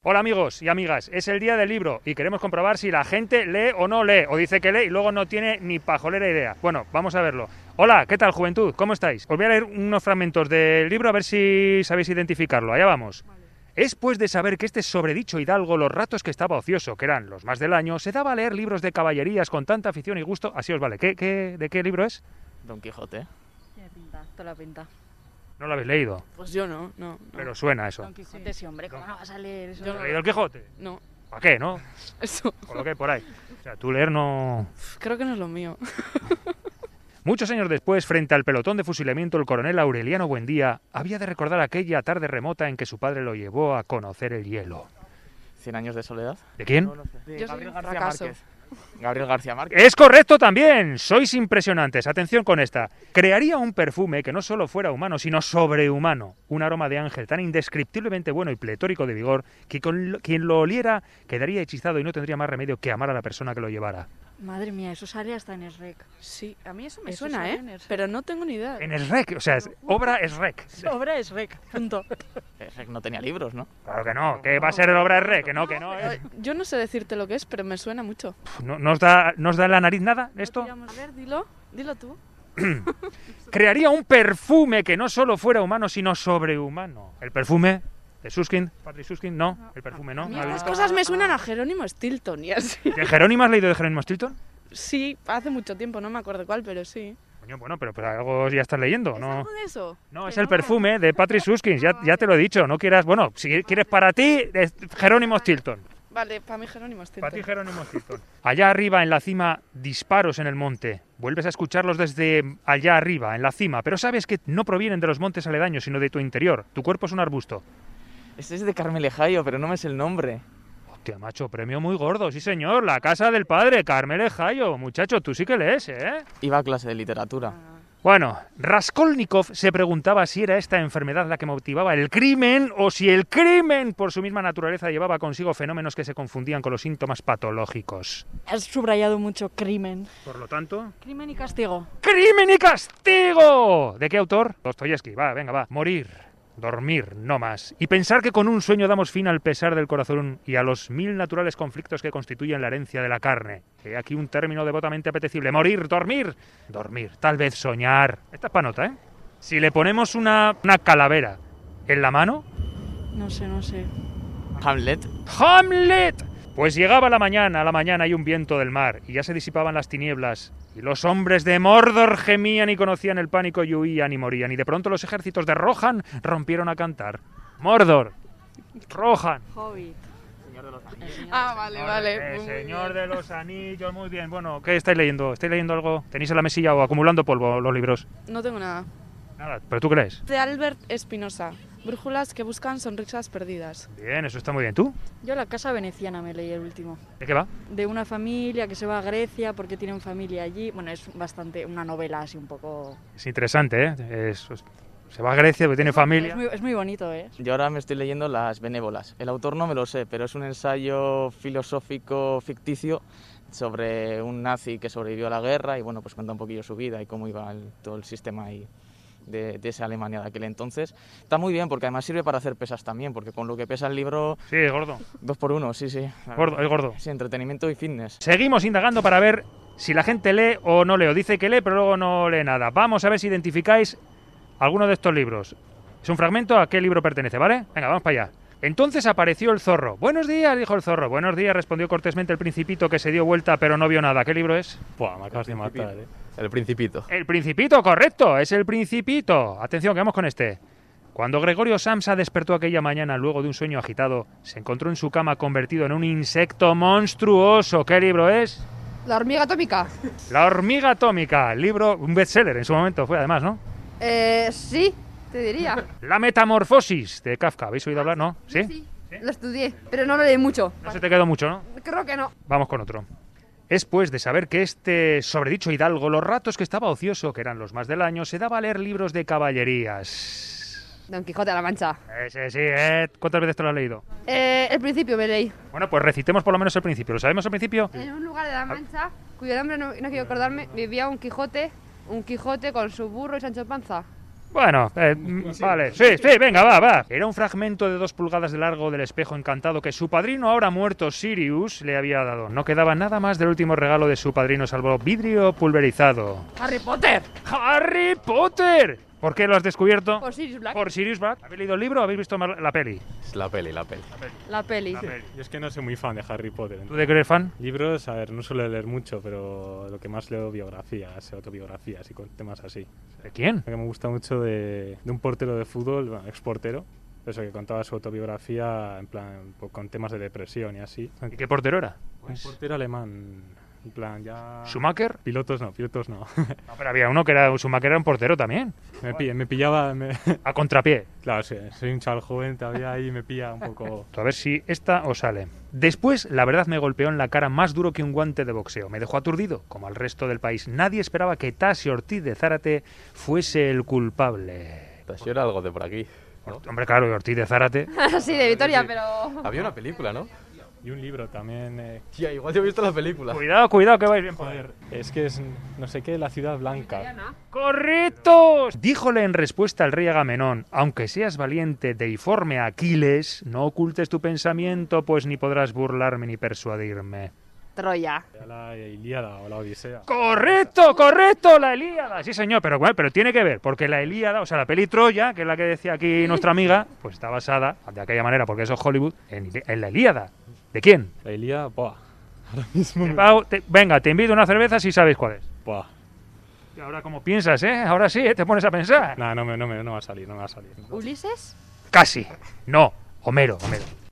Hola amigos y amigas, es el día del libro y queremos comprobar si la gente lee o no lee, o dice que lee y luego no tiene ni pajolera idea. Bueno, vamos a verlo. Hola, ¿qué tal, juventud? ¿Cómo estáis? Os voy a leer unos fragmentos del libro a ver si sabéis identificarlo. Allá vamos. Vale. Es pues de saber que este sobredicho hidalgo, los ratos que estaba ocioso, que eran los más del año, se daba a leer libros de caballerías con tanta afición y gusto. Así os vale. ¿De qué libro es? Don Quijote. Tiene pinta, toda la pinta. ¿No lo habéis leído? Pues yo no. Pero suena eso. Don Quijote sí, hombre, ¿cómo no vas a leer eso? ¿Has leído el Quijote? No. ¿Para qué, no? Eso. Por lo que hay por ahí. O sea, tú leer no... Creo que no es lo mío. Muchos años después, frente al pelotón de fusilamiento, el coronel Aureliano Buendía había de recordar aquella tarde remota en que su padre lo llevó a conocer el hielo. ¿100 años de soledad? ¿De quién? No sé. De Yo soy Gabriel un García fracaso. Márquez. Gabriel García Márquez. ¡Es correcto también! Sois impresionantes. Atención con esta. Crearía un perfume que no solo fuera humano, sino sobrehumano. Un aroma de ángel tan indescriptiblemente bueno y pletórico de vigor que quien lo oliera quedaría hechizado y no tendría más remedio que amar a la persona que lo llevara. Madre mía, eso sale hasta en Shrek. Sí, a mí eso me Eso suena, sale ¿eh? en Shrek. Pero no tengo ni idea. En Shrek, o sea, obra Shrek. Obra Shrek, punto. Shrek no tenía libros, ¿no? Claro que no, que va a ser obra Shrek, que no. Yo no sé decirte lo que es, pero me suena mucho. ¿No os da en la nariz nada esto? A ver, dilo tú. Crearía un perfume que no solo fuera humano, sino sobrehumano. El perfume de Susskind, Patrick Susskind, no, el perfume no. A mí ¿No habéis estas visto? cosas me suenan a Jerónimo Stilton y así. ¿De Jerónimo has leído de Jerónimo Stilton? Sí, hace mucho tiempo, no me acuerdo cuál, pero sí. Coño, bueno, pero pues algo ya estás leyendo, ¿Es ¿no? algo de eso? No, Que es el perfume de Patrick Susskind, ya te lo he dicho, no quieras, bueno, si quieres para ti, es Jerónimo Stilton. Vale, para mí Jerónimo Stilton. Para ti Jerónimo Stilton. Allá arriba en la cima, disparos en el monte. Vuelves a escucharlos desde allá arriba, en la cima, pero sabes que no provienen de los montes aledaños, sino de tu interior. Tu cuerpo es un arbusto. Este es de Carmele Jaio, pero no me sé el nombre. Hostia, macho, premio muy gordo, sí señor, La casa del padre, Carmele Jaio. Muchacho, tú sí que lees, ¿eh? Iba a clase de literatura. Bueno, Raskolnikov se preguntaba si era esta enfermedad la que motivaba el crimen o si el crimen, por su misma naturaleza, llevaba consigo fenómenos que se confundían con los síntomas patológicos. Has subrayado mucho crimen. Por lo tanto... Crimen y castigo. ¡Crimen y castigo! ¿De qué autor? Dostoyevski, va. Morir, dormir, no más. Y pensar que con un sueño damos fin al pesar del corazón y a los 1000 naturales conflictos que constituyen la herencia de la carne. He aquí un término devotamente apetecible. Morir, dormir, tal vez soñar. Esta es pa' nota, ¿eh? Si le ponemos una calavera en la mano... No sé. Hamlet. ¡Hamlet! Pues llegaba la mañana y un viento del mar, y ya se disipaban las tinieblas, y los hombres de Mordor gemían y conocían el pánico y huían y morían, y de pronto los ejércitos de Rohan rompieron a cantar. Mordor, Rohan. Hobbit. Vale. Señor de los Anillos, muy bien. Bueno, ¿qué estáis leyendo? ¿Estáis leyendo algo? ¿Tenéis en la mesilla o acumulando polvo los libros? No tengo nada. Nada, ¿pero tú qué lees? De Albert Espinosa. Brújulas que buscan sonrisas perdidas. Bien, eso está muy bien. ¿Tú? Yo La casa veneciana me leí el último. ¿De qué va? De una familia que se va a Grecia porque tienen familia allí. Bueno, es bastante una novela así un poco... Es interesante, ¿eh? Se va a Grecia porque tiene familia. Es muy bonito, ¿eh? Yo ahora me estoy leyendo Las Benévolas. El autor no me lo sé, pero es un ensayo filosófico ficticio sobre un nazi que sobrevivió a la guerra y bueno, pues cuenta un poquillo su vida y cómo iba todo el sistema ahí de esa Alemania de aquel entonces. Está muy bien porque además sirve para hacer pesas también, porque con lo que pesa el libro... Sí, es gordo. 2 por 1, sí. Es gordo. Sí, entretenimiento y fitness. Seguimos indagando para ver si la gente lee o no lee. O dice que lee, pero luego no lee nada. Vamos a ver si identificáis alguno de estos libros. Es un fragmento a qué libro pertenece, ¿vale? Venga, vamos para allá. Entonces apareció el zorro. Buenos días, dijo el zorro. Buenos días, respondió cortésmente el principito, que se dio vuelta pero no vio nada. ¿Qué libro es? Buah, me acabas de matar, ¿eh? El Principito. El Principito, correcto, es el Principito. Atención, que vamos con este. Cuando Gregorio Samsa despertó aquella mañana luego de un sueño agitado, se encontró en su cama convertido en un insecto monstruoso. ¿Qué libro es? La hormiga atómica. La hormiga atómica, libro, un bestseller en su momento fue además, ¿no? Sí, te diría. La metamorfosis de Kafka, ¿habéis oído hablar? ¿No? ¿Sí? Sí, lo estudié, pero no lo leí mucho. No se te quedó mucho, ¿no? Creo que no. Vamos con otro. Es pues de saber que este sobredicho hidalgo, los ratos que estaba ocioso, que eran los más del año, se daba a leer libros de caballerías. Don Quijote de la Mancha. Sí. ¿Cuántas veces te lo has leído? El principio me leí. Bueno, pues recitemos por lo menos el principio. ¿Lo sabemos el principio? En un lugar de la Mancha, cuyo nombre no quiero acordarme, vivía un Quijote con su burro y Sancho Panza. Bueno, vale, sí, venga, va. Era un fragmento de 2 pulgadas de largo del espejo encantado que su padrino, ahora muerto Sirius, le había dado. No quedaba nada más del último regalo de su padrino, salvo vidrio pulverizado. ¡Harry Potter! ¡Harry Potter! ¿Por qué lo has descubierto? Por Sirius Black. Por Sirius Black. ¿Habéis leído el libro o habéis visto la peli? Es la peli. La peli. Yo es que no soy muy fan de Harry Potter. ¿Tú de qué eres fan? Libros, a ver, no suelo leer mucho, pero lo que más leo biografías, autobiografías y temas así. ¿De quién? Lo que me gusta mucho de un portero de fútbol, bueno, exportero, eso que contaba su autobiografía en plan con temas de depresión y así. ¿Y qué portero era? Un portero alemán, en plan ya... ¿Schumacher? Pilotos no. No, pero había uno que era Schumacher, era un portero también. Me pillaba... A contrapié. Claro, sí, soy un chaval joven, todavía ahí me pilla un poco... A ver si esta os sale. Después, la verdad me golpeó en la cara más duro que un guante de boxeo. Me dejó aturdido, como al resto del país. Nadie esperaba que Tasio Ortiz de Zárate fuese el culpable. Tasio era algo de por aquí, ¿no? Hombre, claro, Ortiz de Zárate. Sí, de Vitoria, pero... Había una película, ¿no? Y un libro también... Tía, igual yo he visto la película. Cuidado, que vais bien. Joder, es que es no sé qué, la ciudad blanca. ¡Correcto! Díjole en respuesta al rey Agamenón, aunque seas valiente, deiforme Aquiles, no ocultes tu pensamiento, pues ni podrás burlarme ni persuadirme. Troya. La Ilíada o la Odisea. ¡Correcto! La Ilíada. Sí, señor, pero tiene que ver, porque la Ilíada, o sea, la peli Troya, que es la que decía aquí nuestra amiga, pues está basada, de aquella manera, porque eso es Hollywood, en la Ilíada. ¿De quién? La Ilíada, buah. Ahora mismo... Venga, te invito a una cerveza si sabéis cuál es. Buah. Y ahora como piensas, ¿eh? Ahora sí, ¿eh? Te pones a pensar. No va a salir, ¿Ulises? Casi. No, Homero.